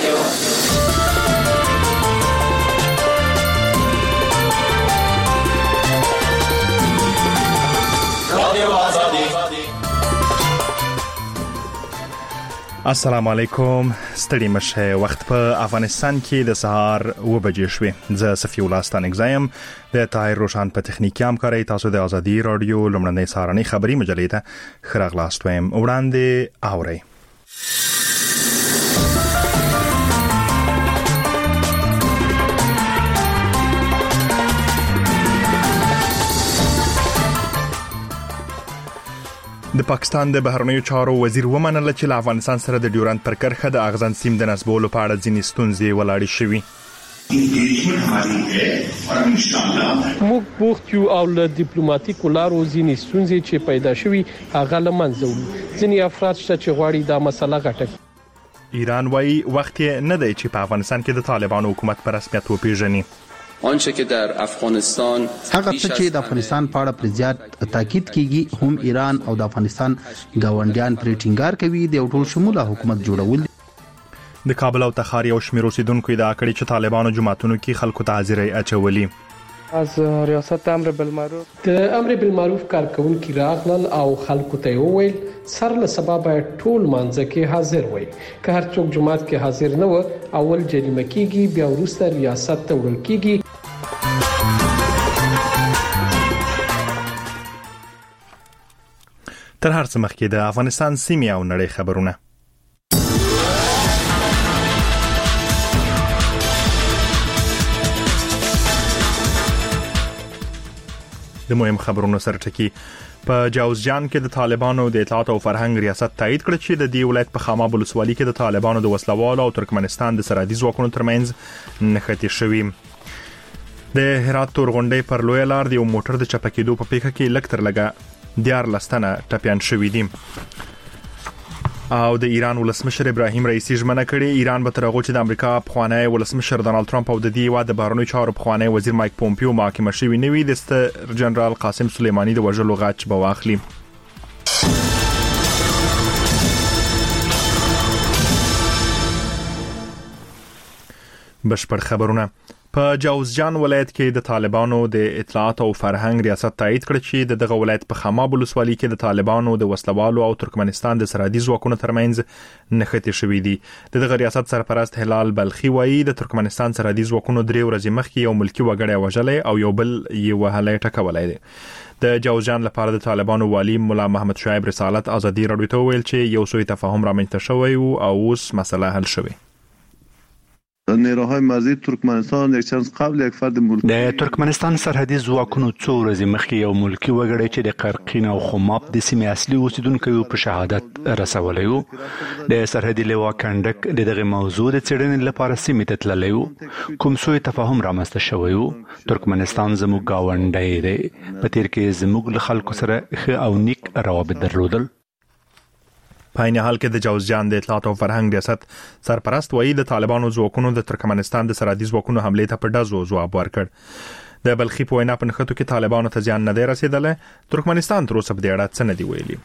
السلام علیکم. ستړي مشه. وخت په افغانستان کې د سهار 9 بجې شوې. زه صفی الله ستانک زایم. د طاهر روشان په تخنیکی همکارۍ تاسو د ازادي رادیو لمړنۍ سهارنۍ خبری مجلې ته خراغلاست وایم. وړاندې اورئ. د پاکستان د بهرنیو چارو وزیر ومنل چې له افغانستان سره د ډیورند پر کرښه د اغزن سیم د نسبولو په اړه ځینې ستونزې ولاړې شوې. موږ بوخت یو او له ډیپلوماټیکو لارو ځینې ستونزې چې پیدا شوي هغه له منځه وړو. ځینې افراد شته چې غواړي دا مسله غټه. ایران وايي وخت نه دی چې په افغانستان کې د طالبانو حکومت په رسمیت وپیژني. آنچه که در افغانستان هغه چې د افغانستان په اړه پر زیات تاکید کیږي هم ایران او د افغانستان ګاونډیان پر ټینګار کوي د ټول شموله حکومت جوړول. د کابل او تخار یو شمېر اوسیدونکو دا کړي چې طالبانو جماعتونو کې خلکو ته حاضرۍ اچولي. از ریاست امر بالمعروف د امر بالمعروف کارکونکو راغلل او خلکو ته وویل سر له سبب ټول مانځ کې حاضر وي. که هر څوک جماعت کې حاضر نه و اول جریمه کیږي بیا وروسته ریاست ته وړل کیږي. تر هر څه مخکې د افغانستان سیمې او نړۍ خبرونه. د مهم خبرونو سرټکی په جوزجان کې د طالبانو د اطلاعات او فرهنګ ریاست تایید کړ چې د دې ولایت په خاماب ولسوالۍ کې د طالبانو د وسلوالو او ترکمنستان د سرحدي ځواکونو ترمنځ نښتې شوې. د هرات تورغونډۍ پر لوی لار د یو موټر د چپکېدو په پیښه کې لکتر لګا 14 تنه ټپيان شوي دي. او د ایران ولسمشر ابراهیم رئیسی ژمنه کړې ایران به تر هغه چې د امریکا پخوانی ولسمشر ډانلډ ټرمپ او د دې هیواد د بهرنیو چارو پخوانی وزیر مایک پومپیو محاکمه شوي نه وي د ستر جنرال قاسم سلیمانی د وژلو غچ به واخلي. بشپړ خبرونه. په جوزجان ولایت کې د طالبانو د اطلاعات او فرهنګ ریاست تایید کړ چې دغه ولایت په خاماب ولسوالۍ کې د طالبانو د وسلوالو او ترکمنستان د سرحدي ځواکونو ترمنځ نښتې شوې دي. دغه ریاست سرپرست هلال بلخي وایي د ترکمنستان سرحدي ځواکونو 3 ورځې مخکې یو ملکی وګړی وژلی او یو بل یې وهلی ټکولی دی. د جوزجان لپاره د طالبانو والی مولا محمد شعیب رسالت ازادي رادیو ته ویل چې یو سوء تفاهم رامنځته شوی او اوس مسله حل شوی. نیروهای مرزی ترکمنستان یک چند قبل یک فرد ملکی د ترکمنستان سرحدي ځواکونو 2 ورځې مخکې یو ملکی وګړی چې د قرقین او خماب د سیمې اصلي اوسیدونکو په شهادت رسولی و. د سرحدي لوا کندک دغه موضوع د څېړنې لپاره سیمې ته تللی و. کوم سوء تفاهم رامنځته شوی و. ترکمنستان زموږ ګاونډی دی. په تیر کې زموږ له خلکو سره ښه او نیک روابط درلودل. په عین حال کې د جوزجان د اطلاعات او فرهنګ ریاست سرپرست وایي د طالبانو ځواکونو د ترکمنستان د سرحدي ځواکونو حملې ته په ډزو ځواب ورکړ. د بلخي په وینا په نښتو کې طالبانو ته زیان نه دی رسیدلی. ترکمنستان تر اوسه په دې اړه څه نه دي ویلي.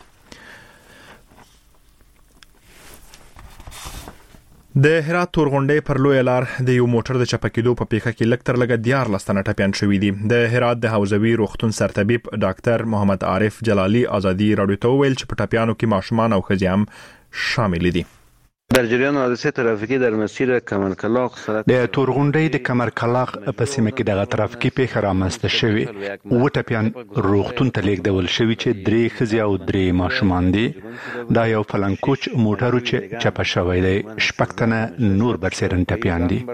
د هرات تورغونډۍ پر لوی لار د یو موټر د چپکېدو په پیښه کې لکتر لګا 14 تنه ټپيان شوي دي. د هرات د حوزوي روغتون سرطبيب ډاکټر محمد عارف جلالي ازادي رادیو ته ویل چې په ټپيانو کې ماشومان او ښځې هم شامل دي. در جریان حادثه ترافیکی در مسیر کمرکلاغ د تورغونډۍ د کمرکلاغ په سیمه کې دغه ترافیکي پیښه رامنځته شوې. و ټپيان روغتون ته لیږدول شوي چې 3 ښځې او 3 ماشومان دي. دا یو فلنکوچ موټر چې چپه شوی دی. 6 تنه نور برسېرن ټپيان دي.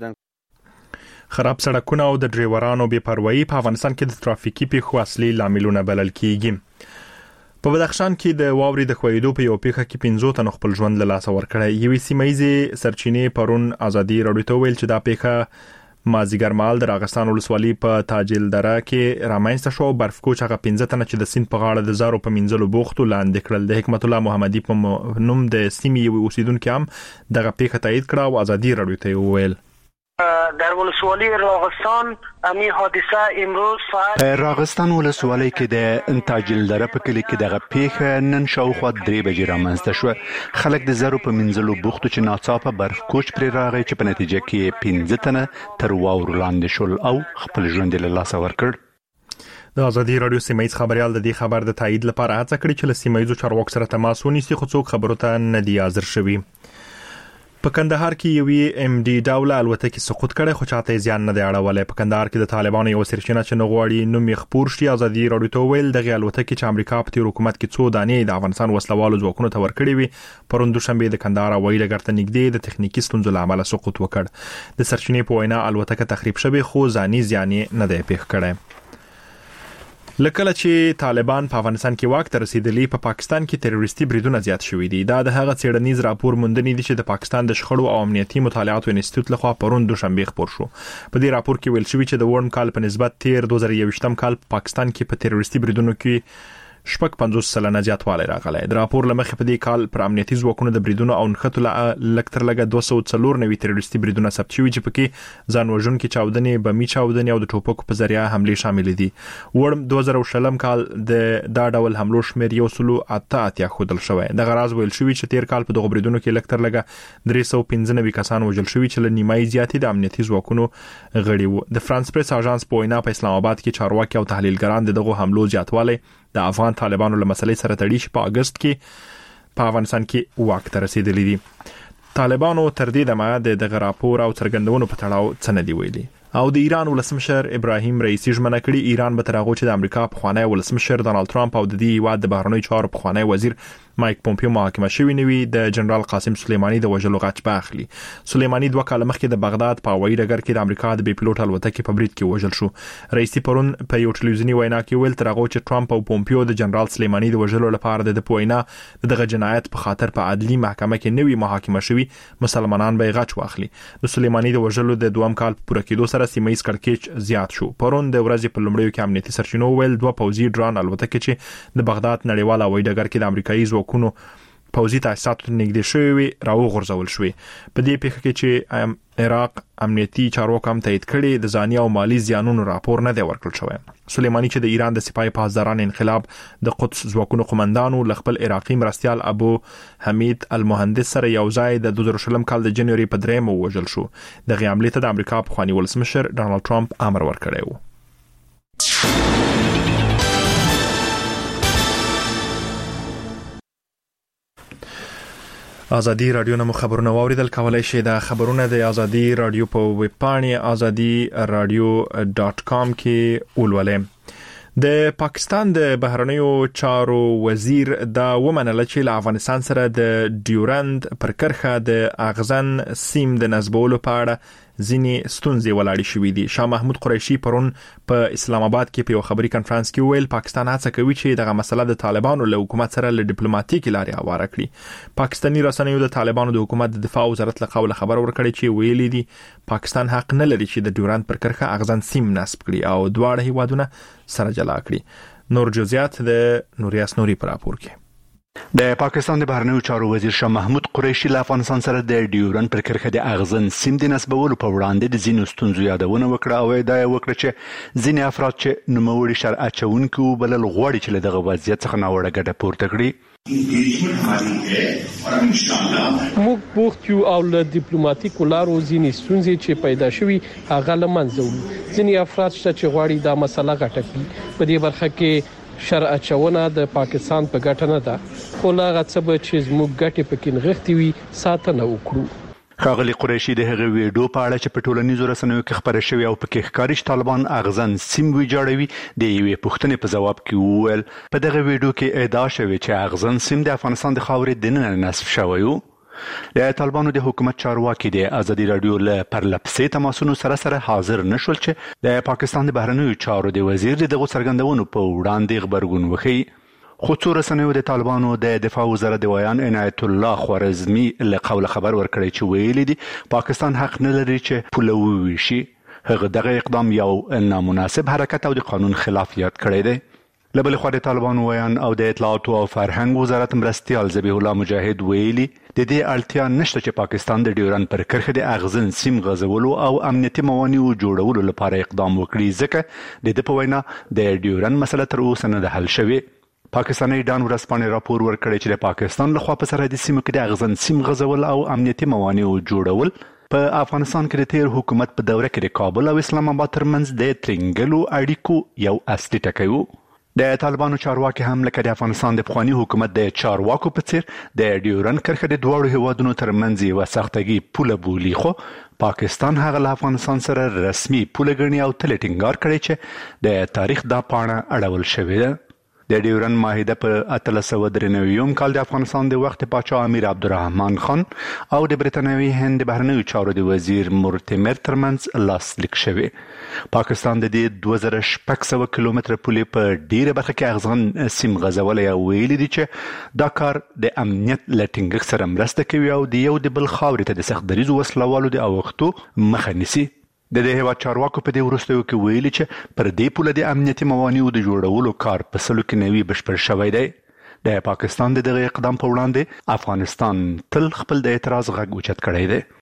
خراب سړکونه او د ډرایورانو بې پروایي په افغانستان کې د ترافیکي پیښو اصلي لاملونه بلل کیږي. په بدخشان کې د واوري د خویدو په یو پیښه کې 15 تنو خپل ژوند له لاسه ورکړی. یوې سیمایي سرچینې پرون ازادي رادیو ته ویل چې دا پیښه مازیګر مال د راغستان ولسوالۍ په تاجل دره کې رامنځته شو. برفکوچ هغه 15 تنه چې د سیند په غاړه د زارو په منځلو بوختو لاندې کړل. د حکمت الله محمدي په نوم د سیمې اوسیدونکو هم دغه پیښه تایید کړه او ازادي رادیو ته ویل در ولسوالی راغستان امی حادثه امروز ساعت راغستان ولسوالی کې د انتاجل دره په کلی کې دغه پیښه نن شاوخوا 3 بجې رامنځته شوه. خلک د زرو په منځلو بوختو چې ناڅاپه برف کوچ پرې راغی چې په نتیجه کې 15 تنه تر واورو لاندې شول او خپل ژوند له لاسه ورکړ. د ازادي رادیو سیمایي خبريال د دې خبر د تایید لپاره هڅه کړې چې له سیمایي چارواکو سره تماس ونیسي، خو څوک خبرو ته نه دی حاضر شوی. په کندهار کې یوې ام ډي ډول الوتکې سقوط کړي، خو چاته زیان نه دی اړولې. په کندهار کې د طالبانو یو سرچینه چې نغواړي نو مخپور شي ازادي رادیو ته ویل دغه الوتکې چې امریکا په تیر حکومت کې 2 دانې د افغانستان وسلوالو ځواکونو ته ورکړي وي، پرون دوشنبه د کندهار هوایي ډګر ته نږدې د تخنیکی ستونزو له امله سقوط وکړ. د سرچینې په وینا الوتکه تخریب شوه، خو ځاني زیان نه دی پیښ کړی. لکه چې طالبان په افغانستان کې واک ته رسیدلی، په پاکستان کې تروریستي بریدونه زیات شوي دي. دا د هغه څېړنیز راپور موندنې دي چې د پاکستان د شخړو او امنیتي مطالعاتو انسټیټیوټ لخوا پرون دوشنبه خبر شو. په دې راپور کې ویل شوی چې د ورن کال په نسبت تیر 2021 کال په پاکستان کې په تروریستي بریدونو کې 50% زیاتوالی راغلی. د راپور لمخې په دې کال پر امنیتي ځواکونو د بریدونو او نښتو لکتر لګه 294 تروریستي بریدونه ثبت شوي چې پکې ځان وژونکي چاودنې، بمي چاودنې او د ټوپکو په ذریعه حملې شامل دي. ورم 2020 کال د دا ډول حملو شمیر 188 ښودل شوی. د غراز ویل شوی چې تیر کال په دغه بریدونو کې لکتر لګه 395 کسان وژل شوي چې له نیمایي زیاتې د امنیتي ځواکونو غړي وو. د فرانس پریس اژانس په وینا په اسلام آباد کې چارواکي او تحلیلګران دغه حملو زیاتوالی د افغان طالبانو له مسلې سره تړي چې په اگست کې په افغانستان کې واک ته رسیدلي دي. طالبانو تر دې دمه د راپور او څرګندونو په تړاو څه نه دی ویلي. او د ایران ولسمشر ابراهیم رئیسی ژمنه کړې ایران به تر هغه چې د امریکا پخوانی ولسمشر ډانلډ ټرمپ او د دې هیواد د بهرنیو چارو پخوانی وزیر مایک پومپیو محاکمه شوی نوي د جنرال قاسم سلیمانی د وژلو غچ باخلي. سلیمانی 2 کال مخکې د بغداد په هوایي ډګر کې د امریکا د بي پلوټ الوتکې په برید کې وژل شو. رئیسی پرون په یو ټلویزیونی وینا کې ویل تر هغه چې ټرمپ او پومپیو د جنرال سلیمانی د وژلو لپاره د پوینا دغه جنایت په خاطر په عدلي محکمه کې نوي محاکمه شوی، مسلمانان به غچ واخلي. د سلیمانی د وژلو د 2 کال پوره کېدو سره سیمایي کړکېچ زیات شو. پرون د ورځې په لومړیو کې امنیتي سرچینو ویل 2 پوځي ډرون الوتکې چې د بغداد نړیوال هوایي ډګر کې د امریکایي ځواکونو پوځي تاسیساتو نږدې شوی راوغورځول شوی. په دې پیښه کې چې عراق امنیتي چارواکو هم تایید کړي د ځاني او مالی زیانونو راپور نه دی ورکړل شوی. سلیمانی چې د ایران د سپاه پاسداران انقلاب د قدس ځواکونو قومندانو ل خپل عراقي مرستيال ابو حمید المهندس سره یو ځای د 2020 کال د جنوري په 3 وژل شو. د غیاملې ته د امریکا پخوانی ولسمشر ډانلډ ټرمپ امر ورکړی و. ازادي رادیو نو خبرونه واوریدل، کولای شئ د خبرونه د ازادي رادیو په ویب پاڼې azadi.radio.com کې ولولئ. د پاکستان د بهرنیو چارو وزیر دا ومنله چې له افغانستان سره د ډیورند پر کرښه د اغزن سیم د نسبولو په اړه ځینې ستونزې ولاړې شوې دي. شاه محمود قریشي پرون په اسلام آباد کې په یو خبري کانفرنس کې ویل پاکستان هڅه کوي چې دغه مسله د طالبانو له حکومت سره له ډیپلوماټیکي لارې هواره کړي. پاکستاني رسنیو د طالبانو د حکومت د دفاع وزارت له قوله خبر ورکړی چې ویلي دي پاکستان حق نه لري چې د ډیورند پر کرښه اغزن سیم نصب کړي او دواړه هیوادونه سره جلا کړي. نور جزئیات د نوریاس نوري پر راپور کې. د پاکستان د بهرنیو چارو وزیر شاه محمود قریشي له افغانستان سره د ډیورند پر کرښه د اغزن سیم د نسبولو په وړاندې د ځینو ستونزو یادونه وکړه او ادعا وکړه چې ځینې افراد چې نوموړي شرع اچونکي وبلل غواړي چې له دغه وضعیت څخه ناوړه ګټه پورته کړي. موږ بوخت یو او له ډیپلوماټیکو لارو ځینې ستونزې چې پیدا شوي هغه له منځه وړو. ځینې افراد چې غواړي دا مسله غټه کړي. په دې برخه کې شرع اچونه د پاکستان په ګټه نه ده، خو لا غڅب چې زموږ ګټه پکې نغښتي وي ساتنه وکړو. ښاغلي قریشي د هغه ویډیو په اړه چې په ټولنیزو رسنیو کې خبره شوې او پکې ښکاري چې طالبان اغزن سیم ویجاړوي د یوې پوښتنې په جواب کې وویل په دغه ویډیو کې ادعا شوې چې اغزن سیم د افغانستان د خاورې دننه نصب شوی و. د طالبانو د حکومت چارواکي د ازادي رادیو له پرلپسې تماسونو سره حاضر نشول چې د پاکستان د بهرنیو چارو د وزیر دغه څرګندونو په وړاندې خبرګون وکړي. خو څو رسنیو د طالبانو د دفاع وزارت د ویان عنایت الله خوارزمي له قوله خبر ورکړی چې ویلي دي پاکستان حق نه لري چې پوله وویشي. هغه دغه اقدام یو نامناسب حرکت او د قانون خلاف یاد کړی دی. لبل خو د طالبانو ویان او د اطلاعات او فرهنګ وزارت مرستيال ذبیح الله مجاهد ویلي د دې اړتیا نشته چې پاکستان د ډیورن پر کرښه د اغزن سیم غځولو او امنیتي موانعو جوړولو لپاره اقدام وکړي، ځکه د په وینا د ډیورن مسله تر اوسه نه ده حل شوې. پاکستاني ډان ورځپاڼې راپور ورکړی چې د پاکستان لخوا په سرحدي سیمو کې د اغزن سیم غځول او امنیتي موانعو جوړول په افغانستان کې د تیر حکومت په دوره کې د کابل او اسلام آباد ترمنځ د ترنګلو اړیکو یو اصلي ټکی و. د طالبانو چارواکي هم لکه د افغانستان د پخواني حکومت د چارواکو په څیر د ډیورن کرښه د دواړو هیوادونو ترمنځ یوه سختګي پوله بولي، خو پاکستان هغه له افغانستان سره رسمي پوله ګڼي او تل ټینګار کړی چې د تاریخ دا پاڼه اړول شوې ده. د ډیورن معاهده په 1893 کال د افغانستان د وخت پاچا امیر عبدالرحمن خان او د برتانوي هند بهرنیو چارو د وزیر مورتیمر ترمنځ لاسلیک شوې. پاکستان د دې 2600 کیلومتره پولې په ډیره برخه کې اغزن سیم غځولی او ویلي دي چې دا کار د امنیت له ټینګښت سره مرسته کوي او د یو د بل خاورې ته د سخت دریځو وسلوالو د اوښتو مخه نیسي. د دې هیواد چارواکو په دې وروستیو کې ویلي چې پر دې پوله د امنیتي موانعو د جوړولو کار په سلو کې نوي بشپړ شوی دی. د پاکستان د دغه اقدام په وړاندې افغانستان تل خپل د اعتراض غږ اوچت کړی دی.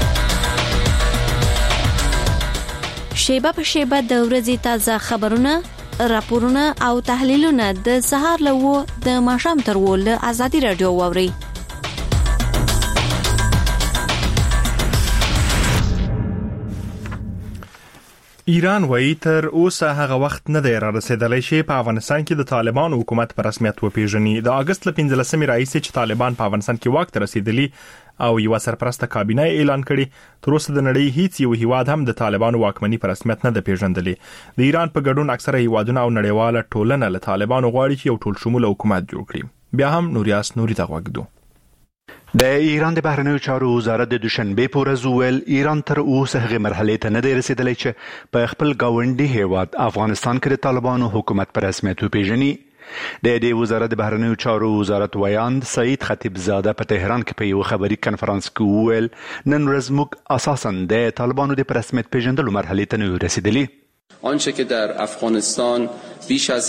شیبه په شیبه د ورځې تازه خبرونه، راپورونه او تحلیلونه د سهار له 9 د ماښام تر 10 له ازادي رادیو واورئ. ایران وایي تر اوسه هغه وخت نه دی را رسیدلی چې په افغانستان کې د طالبانو حکومت په رسمیت وپیژني. د اگست له 15 راهیسې چې طالبان په افغانستان کې واک ته رسیدلی او یو سرپرسته کابینه اعلان کړي، تر اوسه د نړۍ هیڅ یو هیواد هم د طالبانو واکمني په رسمیت نه ده پیژندلی. د ایران په ګډون اکثره هیوادونه او نړیواله ټولنه له طالبانو غواړي چې یو ټول شموله حکومت جوړ کړي. بیا هم نوریاس نوري ته غوږ دو. د ایران د بهرنیو چارو وزارت د دوشنبه په ورځ وویل ایران تر اوسه هغه مرحلې ته نه دی رسیدلی چې په خپل ګاونډي هیواد افغانستان کې د طالبانو حکومت په رسمیت وپیژني. د دې وزارت د بهرنیو چارو وزارت ویاند سعید خطیبزاده په تهران کې په یو خبري کنفرانس کې وویل نن ورځ موږ اساساً د طالبانو د رسمیت پیژندلو مرحلې ته نه رسیدلی. آنچه که در افغانستان بیش از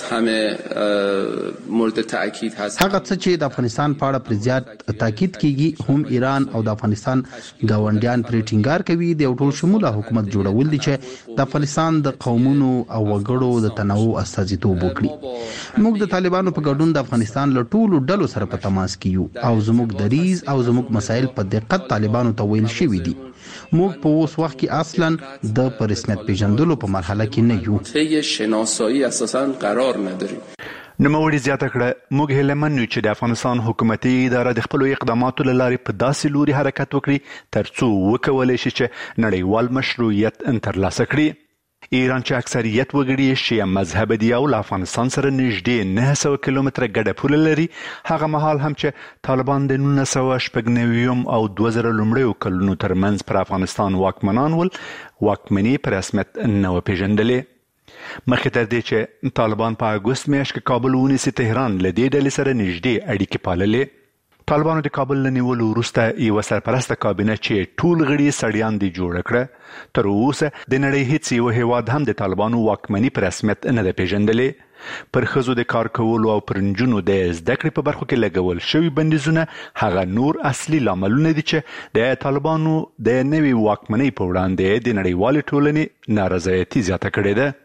همه مورد تأکید هست هغه څه چې د افغانستان په اړه پر زیات تاکید کیږي هم ایران او د افغانستان ګاونډیان پر ټینګار کوي د یو ټول شموله حکومت جوړول دي چې د افغانستان د قومونو او وګړو د تنوع استازیتوب وکړي. موږ د طالبانو په ګډون د افغانستان له ټولو ډلو سره په تماس کې یو او زموږ دریځ او زموږ مسایل په دقت طالبانو ته ویل شوي دي. موږ په اوس وخت کې اصلا د رسمیت پیژندلو په مرحله کې نه یو. طی شناسایی اساساً قرار نداریم. نوموړي زیاته کړه موږ هیلهمن یو چې د افغانستان حکومتي اداره د خپلو اقداماتو له لارې په داسې لوري حرکت وکړي ترڅو وکولی شي چې نړیوال مشروعیت ترلاسه کړي. ایران چې اکثریت وګړي شیعه مذهب دي او له افغانستان سره نږدې 900 کیلومتره ګډه پوله لري، هغه مهال هم چې طالبان د 1999 او 2000 لومړیو کلونو ترمنځ پر افغانستان واکمنان ول، واکمني په رسمیت نه و پیژندلې. مخکې تر دې چې طالبان په اګوست میاشت کې کابل ونیسي، تهران له دې ډلې سره نږدې اړیکې پاللې. طالبانو د کابل له نیولو وروسته یوه سرپرسته کابینه چې ټول غړي سړیان دي جوړه کړه. تر اوسه د نړۍ هیڅ یو هیواد هم د طالبانو واکمني په رسمیت نه ده پیژندلې. پر ښځو د کار کولو او پر نجونو د زده کړې په برخو کې لګول شوي بندیزونه هغه نور اصلي لاملونه دي چې د طالبانو د نوې واکمنۍ په وړاندې د نړیوالې ټولنې نارضایتي زیاته کړې ده.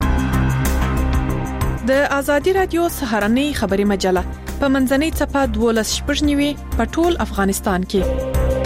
د ازادي رادیو سهارنۍ خبري مجله په منځنۍ صفحه 12 په ټول افغانستان کې.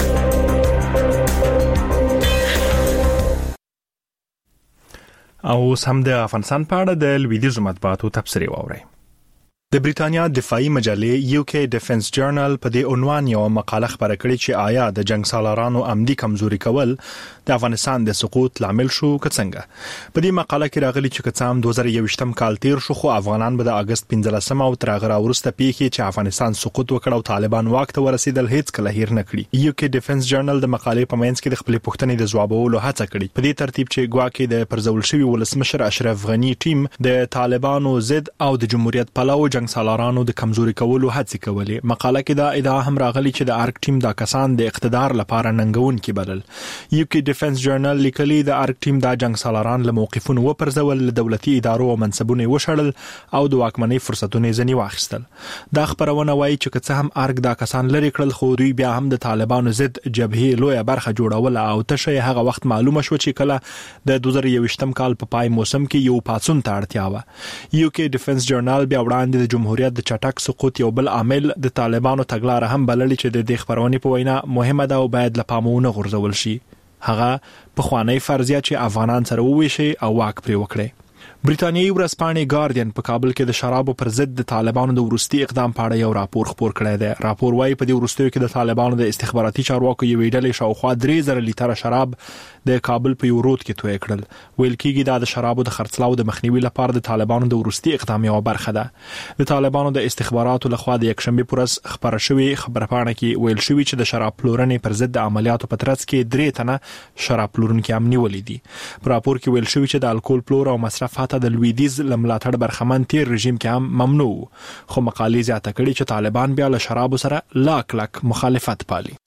او هم د افغانستان په اړه د لویدیځ مطبوعاتو تبصرې واورئ. د بریتانیا دفاعي مجلې UK ډیفنس جرنل په دې عنوان یو مقاله خبره کړې چې آیا د جنگ سالارانو عمدي کمزوري کول د افغانستان د سقوط لامل شو که څنګه. په دې مقاله کې راغلي چې کڅام 2021 کال تیر شو خو افغانان به د اگست 15 او تر هغه وروسته پیښې چې افغانستان سقوط وکړ او طالبان واک ته ورسېدل هیڅ کله هیر نه کړي. UK ډیفنس جرنل د مقالې په منځ کې د خپل پوښتنې د ځوابولو هڅه کړې په دې ترتیب چې ګواکې د پرځول شوی ولسمشر اشرف غنی ټیم د طالبانو ضد او د جمهوریت پلوو جنگ جنگ سالارانو د کمزوري کولو هڅې کولې. مقاله کې دا ادعا هم راغلي چې د ارک ټیم دا کسان د اقتدار لپاره ننګون کې بدل. یو کې ډیفنس جرنل لیکلي د ارک ټیم دا جنگ سالاران له موقفونو وپرځول، دولتي ادارو او منصبونه وشړل او د واکمنۍ فرصتونه ځنی واخیستل. دا خبرونه وایي چې که څه هم ارک دا کسان لري کړل، خو دوی بیا هم د طالبانو ضد جبهه لویه برخه جوړول او تشه هغه وخت معلومه شو چې کله د 2021 کال په پای موسم کې یو پاتون ته اړتیا و. یو کې ډیفنس جرنل بیا وړاندې د جمهوریت د چټک سقوط یو بل عامل د طالبانو تګلارې هم بللې چې د دې خبرونې په وینا مهمه ده او باید له پامه ونه غورځول شي. هغه په خوانی فرضیه چې افغانان سره وویشي او واک پرې وکړي. بریټانیایی ورځپاڼې ګارډین په کابل کې د شرابو پر ضد د طالبانو د ورستي اقدام په اړه یو راپور خپور کړی دی. راپور وايي په دې ورستیو کې د طالبانو د استخباراتي چارواکو یو ډلې شاوخوا 3000 لیټره شراب د کابل په یو رود کې توی کړل. ویل کېږي دا د شرابو د خرڅلاو د مخنیوي لپاره د طالبانو د ورستي اقدام یو برخه ده. د طالبانو د استخباراتو لخوا د یکشنبه پورس خبره شوې خبرپاڼه کې ویل شوی چې د شراب پلورنې پر ضد عملیاتو په ترڅ کې 3 تنه شراب پلورونکي هم نیولې دي. په راپور کې ویل شوی چې د الکول پلور او مصرف حتی د لویدیز ملاتړ برخمن تیر رژیم کې هم ممنوع، خو مقالې زیاته کړي چې طالبان بیا له شرابو سره لاک مخالفت پالي.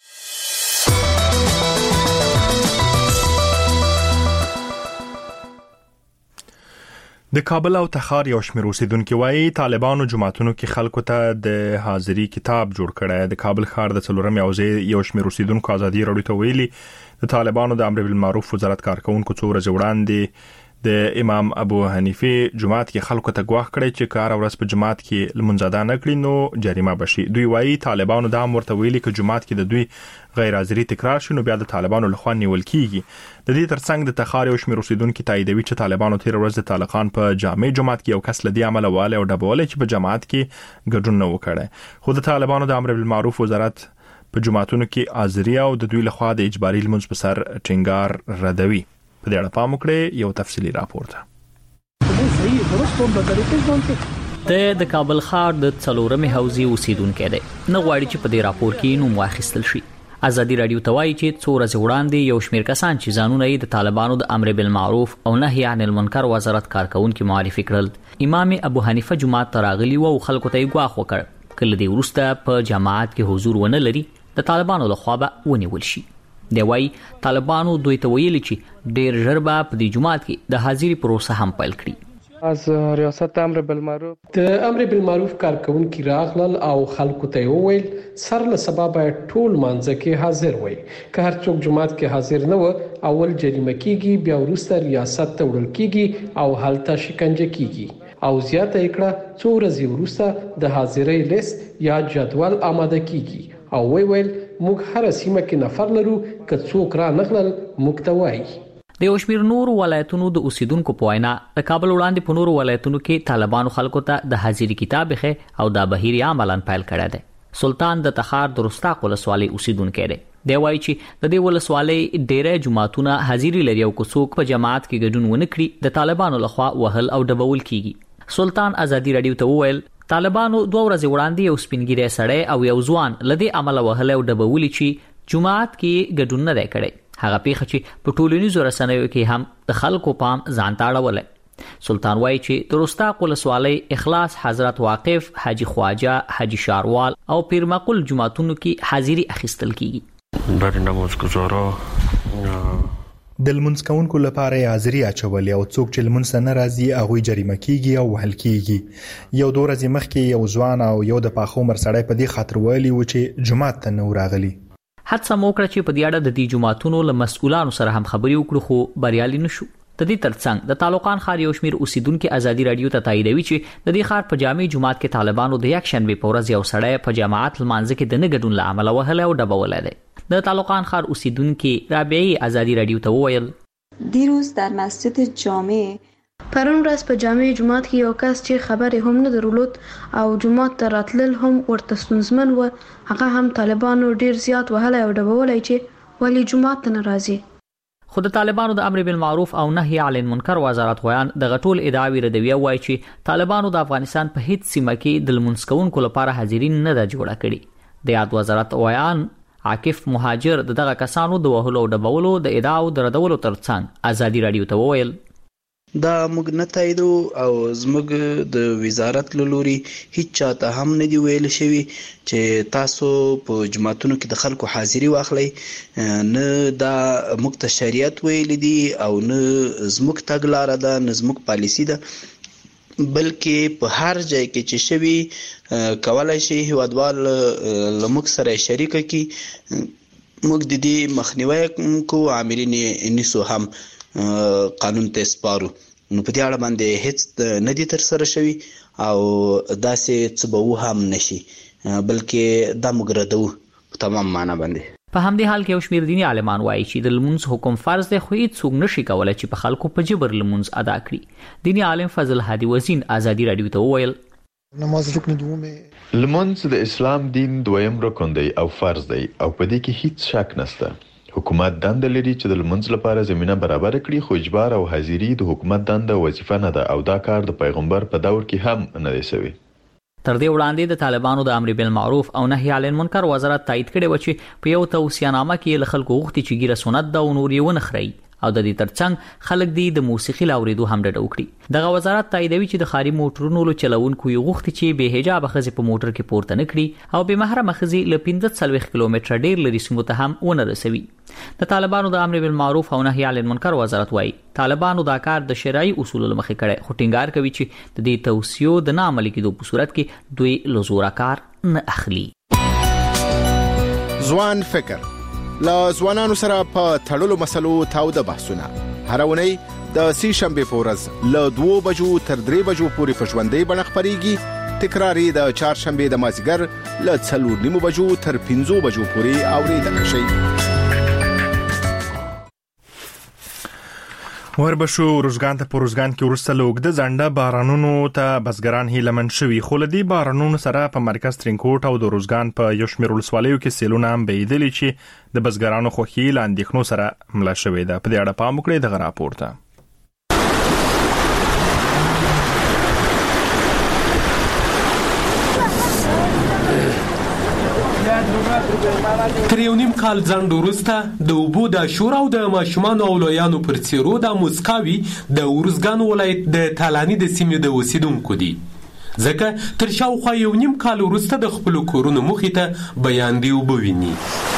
د کابل او تخار یو شمېر اوسیدونکو وایي طالبانو جماعتونو کې خلکو ته د حاضری کتاب جوړ کړی. د کابل ښار د څلورم یو شمېر اوسیدونکو ازادي راډیو ته ویلي د طالبانو د امر بالمعروف وزارت کارکونکو څو ورځې وړاندې د امام ابو حنیفه جماعت کې خلکو ته ګواښ کړی چې کار ورځ په جماعت کې لمونځ نه کړي نو جریمه بشي. دوی وایي طالبانو دا ورته ویلي چې جماعت کې د دوی غیر حاضری تکرار شي نو بیا د طالبانو لخوا نیول کیږي. د دې ترڅنګ د تخار یو شمېر اوسیدونکو تاییدوي چې طالبانو تیر ورځ د طالقان په جامع جماعت کې یو کس لدی عمل واله او ډبول چې په جماعت کې ګډون نه وکړي. خو د طالبانو د امر بالمعروف وزارت په جماعتونو کې حاضری او د دوی لخوا د اجباري لمونځ په سر ټینګار ردوي. په دې اړه پام وکړئ یو تفصیلی راپور ده. د کابل ښار د څلورمې حوزې اوسیدونکو دی نه غواړي چې په دې راپور کې نوم واخیستل شي. ازادي راډیو ته وایي چې څو ورځې وړاندې یو شمېر کسان چې ځانونه یې د طالبانو د امر بالمعروف او نهي عن المنکر وزارت کارکونکو معرفي کړل. امام ابو حنیفه جماعت ته راغلي او خلکو ته یې ګواښ وکړ کله دې وروسته په جماعت کې حضور ونه لري د طالبانو لخوا به ونیول شي. دی وايي طالبانو دوی ته ویلي چې ډېر ژر به په دې جماعت کې د حاضری پروسه هم پیل کړي. از ریاست امر بالمعروف د امر بالمعروف کارکونکو راغلل او خلکو ته وویل سر له سبب ټول مانځ کې حاضر وي. که هر څوک جماعت کې حاضر نه و اول جریمه کیږي، بیا وروسته ریاست ته وړل کیږي او هلته شکنجه کیږي او زیاته کړه څو ورځې وروسته د حاضری لیست یا جدول آماده کیږي او ویل موږ هر سیمه کې نفر لرو که څوک را نغلل موږ ته وایي. د یو شمېر نورو ولایتونو د اوسیدونکو په وینا د کابل وړاندې په نورو ولایتونو کې طالبانو خلکو ته د حاضری کتاب ښه او د بهیر عملاً پیل کړی دی. سلطان د تخار د رستاق ولسوالۍ اوسیدونکی دی. دی وایي چې د دې ولسوالۍ ډېری جماعتونه حاضری لري او که څوک په جماعت کې ګډون ونه کړي د طالبانو لخوا وهل او ډبول کیږي. سلطان ازادي راډیو ته وویل طالبانو 2 ورځې وړاندې یو سپینګیری سړی او یو ځوان لدی عمل وهل او ډبولي چې جماعت کې ګډون نه کړي. هغه پیښه چې په ټولنیزو رسنیو کې هم د خلکو پام ځان ته اړولې. سلطان وایي چې د رستاق ولسوالۍ اخلاص حضرت واقف حاجی خواجه حاجی شاروال او پیر مقبول جماعتونو کې حاضری اخیستل کیږي. برای نماز گزارا د لمونځ کوونکو لپاره حاضری اچولې او څوک چې لمونځ نه راځي هغه جریمه کیږي او وهل کیږي. یو 2 ورځې مخکې یو ځوان او یو د پاخو عمر سړی په دې خاطر ویلي و چې جماعت ته نه راغلي. حادثه موکړه چې په دې اړه د دې جماعتونو له مسؤلانو سره هم خبرې وکړو خو بریالي نشو. د دې ترڅنګ د طالقان ښار یو شمېر اوسیدونکو ازادي راډیو ته تاییدوي چې د دې ښار په جامع جماعت کې طالبانو د یک شنبه په ورځ یو سړی په جماعت لمانځه کې د نه ګډون له امله وهل او ډبول دی. د طالقان ښار اوسیدونکو رابعی ازادي راډیو ته وویل دیروز در مسجد جامع پرون ورځ په جامع جماعت کې یو کس چې خبرې هم نه درلود او جماعت ته راتلل هم ورته ستونزمن و، هغه هم طالبانو ډیر زیات وهلی او ډبولی چې ولی جماعت ته نه راځي. خو د طالبانو د امر بالمعروف او نهي عن المنکر وزارت غویان د غټول ادعاوی ردوی وایي چې طالبانو د افغانستان په هیڅ سیمه کې د لمونځ کوونکو لپاره حاضرین نه ده جوړه کړي. د یاد وزارت غویان عاکف مهاجر دغه کسانو د وهلو او ډبولو د ادعاو د ردولو ترڅنګ ازادي راډیو ته وویل دا موږ نه تاییدو او زموږ د وزارت له لوري هیڅ چاته هم نه دی ویل شوي چې تاسو په جماعتونو کې د خلکو حاضري واخلئ. نه دا موږ ته شریعت ویلي دي او نه زموږ تګلاره ده نه زموږ پالیسي ده، بلکې په هر ځای کې چې شوي کولی شي هیوادوال له موږ سره شریکه کړي. موږ د دې مخنیوی کوو، عاملین یې نیسو هم قانون ته سپارو. نو په دې اړه باندې هیڅ نه دي ترسره شوي او داسې څه به هم نشي، بلکې دا موږ ردوو په تمام معنا باندې. په همدې حال کې یو شمېر دیني عالمان وایي چې د لمونځ حکم فرض دی، خو هیڅوک نشي کولی چې په خلکو په جبر لمونځ ادا کړي. دیني عالم فضل هادي وزین ازادي راډیو ته وویل نماز رکن دومه لمونځ د اسلام دین دویم رکن دی او فرض دی او په دې کې هیڅ شک نشته. حکومت دنده لري چې د لمونځ لپاره زمينه برابر کړي، خو اجبار او حاضری د حکومت دنده وظیفه نه ده او دا کار د پیغمبر په دور کې هم نه دی شوی. تر دې وړاندې د طالبانو د امر بالمعروف او نهي عن المنکر وزارت تایید کړی و چې په یو توصیهنامه کې له خلکو غوښتي چې ګیره سنت ده او نور یې ونه خوري او د دې ترڅنګ خلک د موسیقي لاوریدو هم ډډه وکړي. دغه وزارت تاییدوي چې د خاري موټرونو له چلوونکو یې غوښتي چې بې حجابه ښځې په موټر کې پورته نه کړي او بې محرمه ښځې له 15 کیلومتره ډېر لرې سیمو ته هم ونه رسوي. د طالبانو د امر بالمعروف او نهي عن المنکر وزارت وایي طالبانو دا کار د شرعي اصولو له مخې کړی، خو ټینګار کوي چې د دې توصیو د نه عملي کېدو په صورت کې دوی له زوره کار نه اخلي. ځوان فکر له ځوانانو سره په تړلو مسلو تاوده بحثونه هر اونۍ د سې شنبې په ورځ له 2 بجو تر 3 بجو پورې په ژوندۍ بڼه خپرېږي. تکرار یې د چهارشنبې د مازدیګر له 4:30 بجو تر 5 بجو پورې اورېدلی شئ. وربشو روزګان ته په روزګان کې ورسته لوګده ځنډه بارانونو ته بزګران هیلمن شوي، خو لدی بارانونو سره په مرکز ترینکوټ او د روزګان په یو شمېر ولسوالیو کې سیلونه هم بهیدلي چې د بزګرانو خوښي له اندېښنو سره مله شوې ده. په دې اړه پام وکړئ دغه راپور ته. تر یو نیم کال ځنډ وروسته د اوبو د شور او د ماشومانو او لویانو پر څیرو د موسکاوي د ورزګان ولایت د تالاني د سیمې د اوسیدونکو دي، ځکه تر شاوخوا یو نیم کال وروسته د خپلو کورونو مخې ته بیاندې اوبه ویني.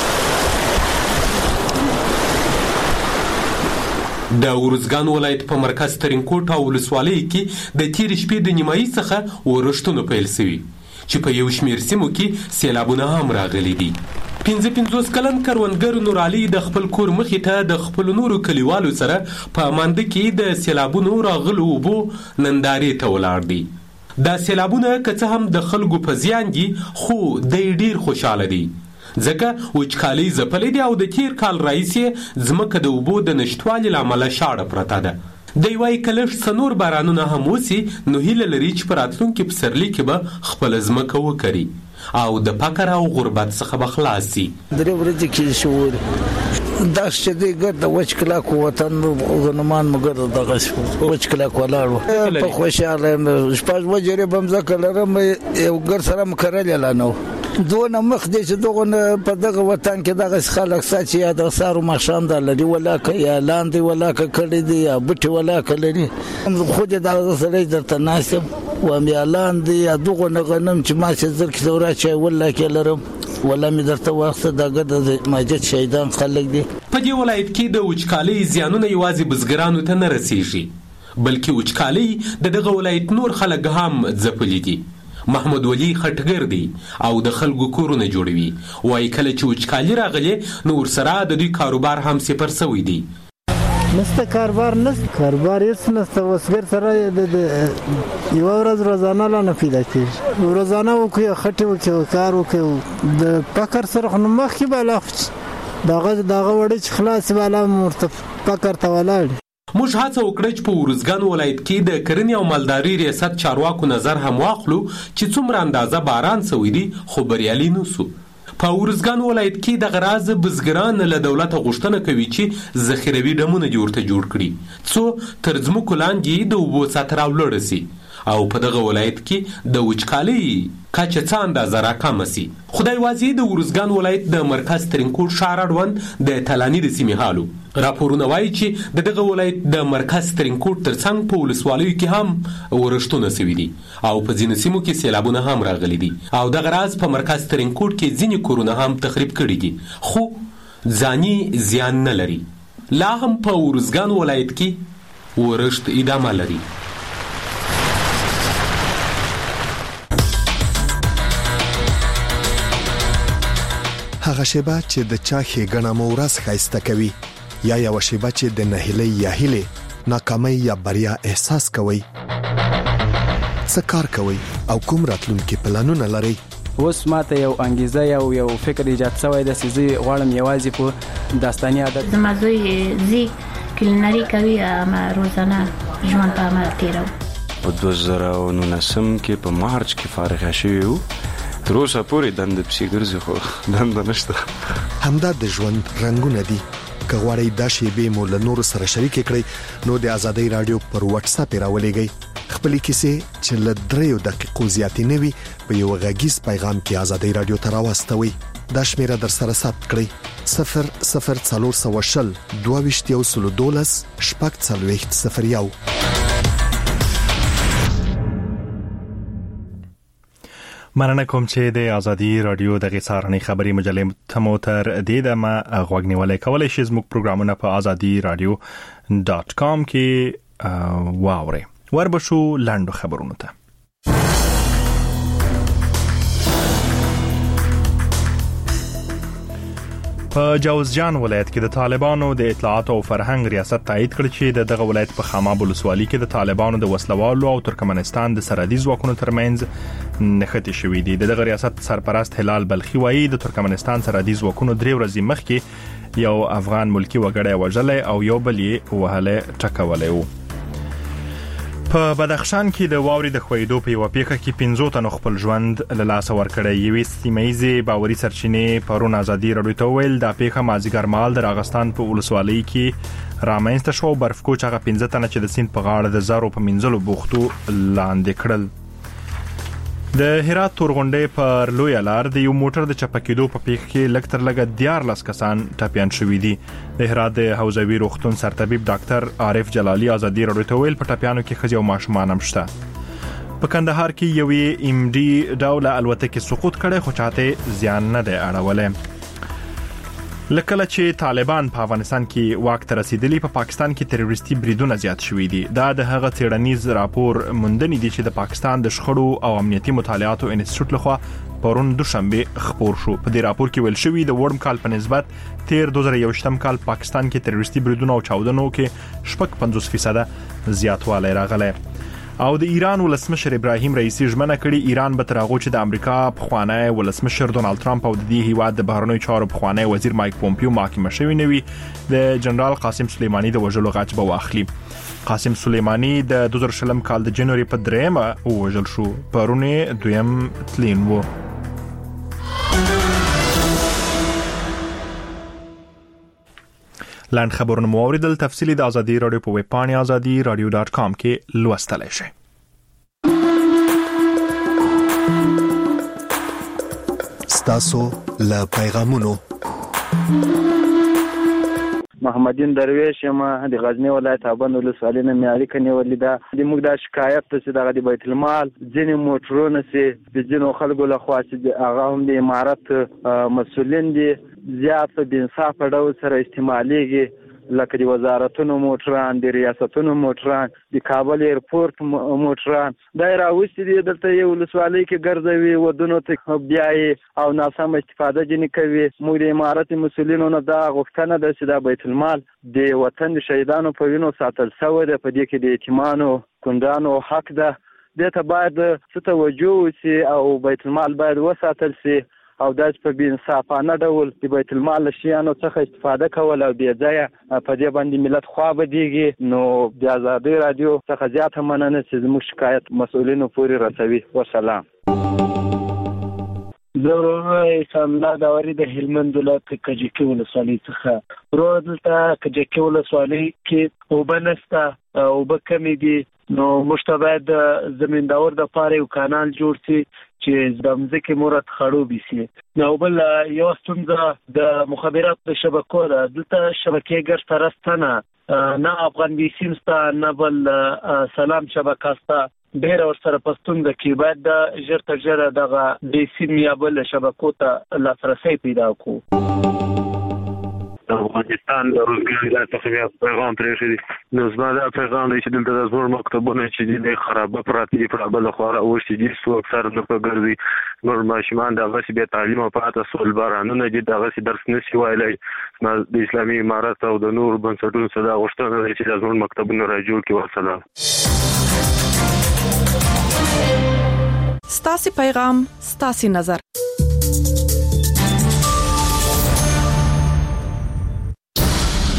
د ورزګان ولایت په مرکز ترینکوټ او ولسوالۍ کې د تېرې شپې د نیمایي څخه ورښتونه پیل شوي چې په یو شمېر سیمو کې سیلابونه هم راغلي دي. 55 کلن کروندګر نور علي د خپل کور مخې ته د خپل نورو کلیوالو سره په مانده کې د سیلابونو راغلو اوبو نندارې ته ولاړ دي. دا سیلابونه که څه هم د خلکو په زیان دي، خو دی ډیر خوشاله دي، ځکه وچکالي ځپلې دي او د تیر کال راهیسې ځمکه د اوبو د نشتوالي له امله شاړه پرته ده. دی وایي که لږ څه نور بارانونه هم وسي نو هیله لري چې په راتلونکي پسرلي کې به خپله ځمکه وکري او د فقر او غربت څخه به خلاص شي. 3 ورځې کې شو دا چې دی ګرد وچ کلاک وطن غنمان مګر دغه وچ کلاک ولاړ په خوشاله شپږ وجرې بمځکه لرم یو ګر سره مکرل لانو دونه مخ دې چې دغه په دغه وطن کې دغه خلک ساتي یا د سارو مخشام د لري ولاکه یا لاندې ولاکه کړی دی یا بټي ولاکه لري خو دې دغه سره درته ناسم و مې لاندې یا دغه غنم چې ما چې زر کې دورا چې ولاکه لرم ولا مې درته وخت دغه د ماجد شهیدان خلک دي. په دې ولایت کې د وچکالۍ زیانونه یوازې بزګرانو ته نه رسیږي، بلکې وچکالۍ دغه ولایت نور خلک هم ځپلي دي. محمد ولی خټګر دی او د خلکو کورونه جوړوي، وایي کله چې وچکالي راغلي نو ورسره د دوی کاروبار هم صفر شوی دی. نسته کاروبار هیڅ نسته، وسګر سره یو ورځ روزانه نه پیدا کېږي، روزانه وکړي خټې وکړي کار وکړي د فقر سره خو مخکې به دغه وړې چې خلاص بالا مرته فقر ته ولاړ. موږ هڅه وکړه چې په ورزګان ولایت کې د کرنې او مالدارۍ ریاست چارواکو نظر هم واخلو چې څومره اندازه باران شوی دی، خو بریالي نه سو. په ورزګان ولایت کې دغه راز بزګران له دولته غوښتنه کوي چې ذخیروي ډمونه ورته جوړ کړي څو تر ځمکو لاندې د اوبو سطح راولوړه شي او په دغه ولایت کې د وچکالۍ کچه څه اندازه راکمه سي. خدای واځي د ورزګان ولایت د مرکز ترینکوټ ښار اړوند د تلاني د سیمې حالو. راپورونه وایي چې د دغه ولایت د مرکز ترینکوټ ترڅنګ په ولسوالیو کې هم ورښتونه سوي دي او په ځینو سیمو کې سیلابونه هم راغلي دي او دغه راز په مرکز ترینکوټ کې ځینې کورونه هم تخریب کړي دي، خو ځاني زیان نه لري. لا هم په ورزګان ولایت کې ورښت ادامه لري. هغه شیبه چې د چا ښېګڼه مو ورځ ښایسته کوي، یا یوه شیبه چې د نهیلۍ یا هیلې ناکامۍ یا بریا احساس کوئ. څه کار کوئ او کوم راتلونکي پلانونه لرئ؟ اوس ماته یو انګیزه یو فکر ایجاد شوی دی چې زه غواړم یوازې په داستاني عادت زما زوی زی کلینري کوي، اما روزانه ژوند په عمل تیرو. په 2019 کې په مارچ کې فارغ شوی وو، تر اوسه پورې دنده پسې ګرځي خو دنده نشته. همدا د ژوند رنګونه دي. که غواړئ دا شیبې مو له نورو سره شریکې کړئ نو د ازادۍ رادیو پر واتس اپ راولېږئ. خپلې کیسې چې له 3 دقیقو زیاتې نه وي په یو غږیز پیغام کې ازادۍ رادیو ته راواستوئ. دا شمیره در سره ثبت کړئ: 00420 22 14 مننه کوم چې د ازادي رادیو د غسارنې خبري مجلې تمو تر دې دمه غوږنیولای کولای شئ. زموږ پروګرامونه په azadiradio.com کې واورئ. وربشو لاندو خبرونو ته. په جوزجان ولایت کې د طالبانو د اطلاعات او فرهنګ ریاست تایید کړ چې دغه ولایت په خاماب ولسوالۍ کې د طالبانو د وسلوالو او ترکمنستان د سرحدي ځواکونو ترمنځ نښتې شوې دي. دغه ریاست سرپرست هلال بلخي وایي د ترکمنستان سرحدي ځواکونو 3 ورځې مخکې یو افغان ملکی وګړی وژلی او یو بل یې وهلی ټکولی و. په بدخشان کې د واوري د خویدو په یو پیښه کې 15 تنو خپل ژوند له لاسه ورکړی. یوې سیمه‌ایزې باوري سرچینې پرون ازادي رادیو ته ویل دا پیښه مازیګر مهال د راغستان په ولسوالۍ کې رامنځته شو. برفکوچ هغه 15 تنه چې د سیند په غاړه د زارو په منځلو بوختو لاندې کړل. د هرات تورغونډې پر لوی لار د یو موټر د چپکېدو په پیښه کې لږ تر لږه 14 کسان ټپیان شوي دي. د هرات د حوزوي روغتون سرطبيب ډاکټر عارف جلالي ازادي رادیو ته ویل په ټپیانو کې ښځې او ماشومان هم شته. په کندهار کې یوې ام ډي ډوله الوتکې سقوط کړي خو چاته زیان نه دی اړولی. لکه چې طالبان په افغانستان کې واک ته رسیدلی، په پاکستان کې تروریستي بریدونه زیات شوي دي. دا د هغه څېړنیز راپور موندنې دي چې د پاکستان د شخړو او امنیتي مطالعاتو انسټیټیوټ لخوا پرون دوشنبه خبر شو. په دې راپور کې ویل شوی د وړم کال په نسبت تیر 2021 کال پاکستان کې تروریستي بریدونه او چاودنو کې 50% زیاتوالی راغلی. او د ایران ولسمشر ابراهیم رئیسی ژمنه کړې ایران به تر هغه چې د امریکا پخوانی ولسمشر ډونالد ټرمپ او د دې هیواد د بهرنیو چارو پخوانی وزیر مایک پومپیو محاکمه شوی نه وي، د جنرال قاسم سلیمانی د وژلو غچ به واخلي. قاسم سلیمانی د 2020 کال د جنوري په 3 وژل شو، پرونه دویم تلین وو. لاند خبرونه مو اوریدل. تفصیلی د ازادي رادیو په ویب پاڼه azadiradio.com کې لوستلای شئ. ستاسو له پیغامونو محمدین درویش یم د غزنی ولایت ابان ولسوالۍ نه معیاري کني ولیدا د موږ د شکایت ته د بیت المال ځینې موټرونه سي د ځینو خلکو له خوا چې هغه هم د امارات مسولین دي زیات د انصاف په ډول سره استعماليږي، لکه د وزارتونو موټران، د ریاستونو موټران، د کابل ایرپورټ موټران دا راوستي دي دلته یو ولسوالۍ کې ګرځوي ودونو ته بیاي او ناسم استفاده جنې کوي. موږ د امارات مسولینو نه دا غوښتنه ده چې دا بیت المال د وطن شهیدانو په وینو ساتل شوی دی، په دې کې د یتیمانو کندانو حق ده، دې ته باید څه توجه وشي او بیت المال باید وساتل شي او داس په بي انصافانه ډول د بیت المال شیانو څخه استفاده کول او بیا ځای په دې باندې ملت خوا بدیږي. نو د ازادي رادیو څخه زیاته مننه چې زموږ شکایت مسؤلینو پورې رسوي. والسلام. ضروري سملا داوري د هلمند ولایت کجکی ولسوالۍ څخه ورو دلته کجکی ولسوالۍ کې وبنستا او بکمې دي نو موږ ته باید د زمینداور د پاره یو کانال جوړ شي چې د مځکې مورت خړوبي سي. نو بل یو ستونزه د مخابراتو شبکو ده، دلته شبکې ګر سره نه افغان بیسیم ستا نه بل سلام شبکه ستا ډېر ورسره پښتون د کې باید د ژر تر ژره دغه بیسیم یا بل شبکو ته لاسرسي پیدا کو. افغانستان د روزګار د تخفیف پیغام پرېښی نو زما دا پیغام دی چې دلته د زموږ مکتبونه چې د خرابه پراته دي په بل خو راوښتي دي څو اکثر نه په ګرځي نور ماشومان د غسی به تعلیم او پاته سول بارانونه دي د غسی درس نشي وایلای. د اسلامي امارات او د نور بنسټونو صدا غوښتنه ده چې د زموږ مکتبونه راجوړ کړي. والسلام. ستاسو پیغام ستاسو نظر.